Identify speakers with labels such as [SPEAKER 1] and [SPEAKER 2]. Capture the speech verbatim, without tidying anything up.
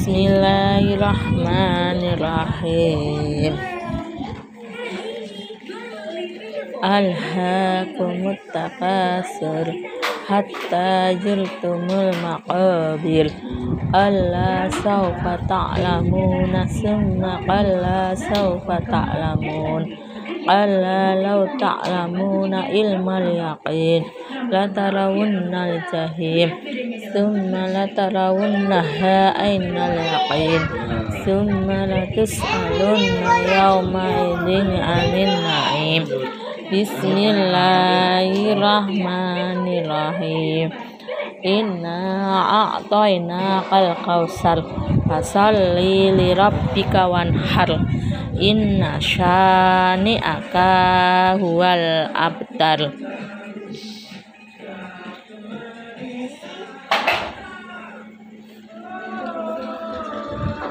[SPEAKER 1] Bismillahirrahmanirrahim. Alhaakumut takasur hatta zurtumul maqabir. Alla sawfa ta'lamuna summa qalla sawfa ta'lamun. Alla law ta'lamuna ilmal yaqin latarawunnal jahim summa latarawunnaha ainal yaqin summa latus'alunna yawma idzin 'anil na'im. Bismillahirrahmanirrahim. Inna a'tainakal kautsar fasalli lirabbika wanhar. Inna syani'aka huwal abtar.